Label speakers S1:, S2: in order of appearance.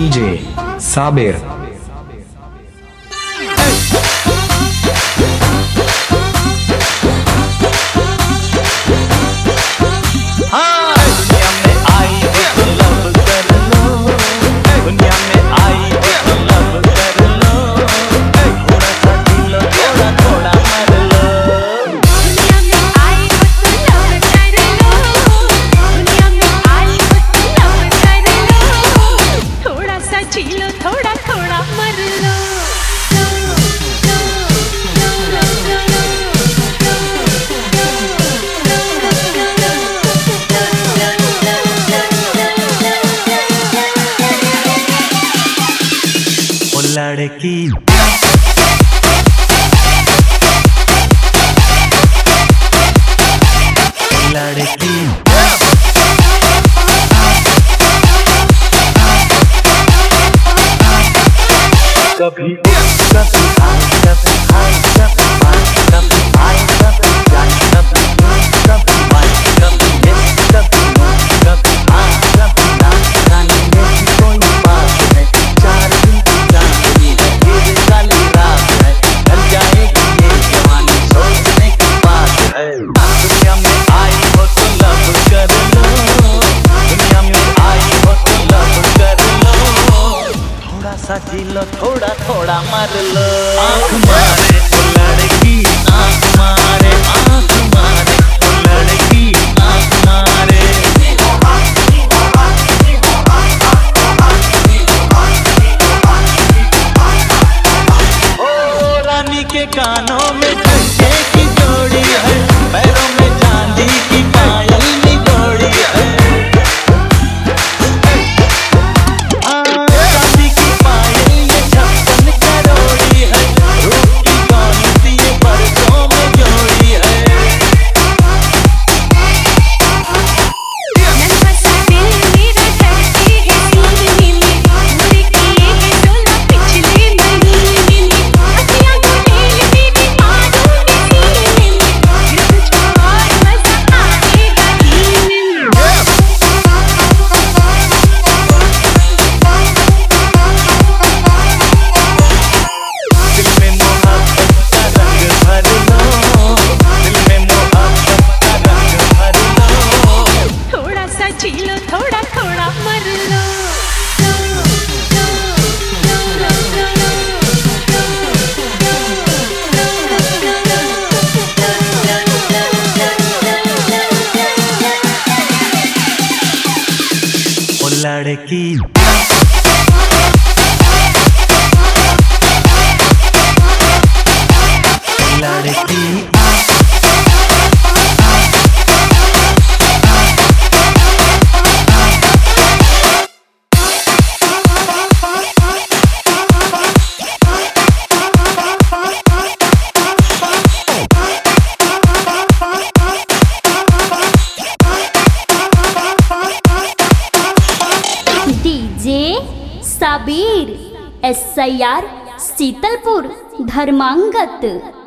S1: DJ Sabir.
S2: लड़की लड़की कभी जी लो थोड़ा थोड़ा मर लो। आँख मारे तो लड़की आँख मारे, आँख मारे तो लड़की आँख मारे। ओ रानी के कानों में झुमके की जोड़ी है, पैरों में चांदी की पायल निगोड़ी है। लड़की लड़की
S3: साबिर SIR शीतलपुर धर्मांगत।